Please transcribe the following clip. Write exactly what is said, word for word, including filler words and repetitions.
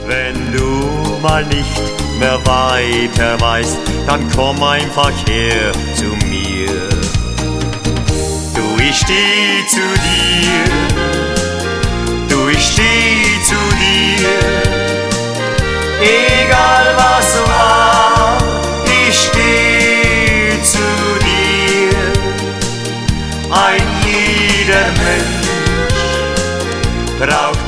Wenn du mal nicht mehr weiter weißt, dann komm einfach her zu mir. Du, ich steh zu dir, du, ich steh zu dir. Egal was war, ich steh zu dir. Ein jeder Mensch braucht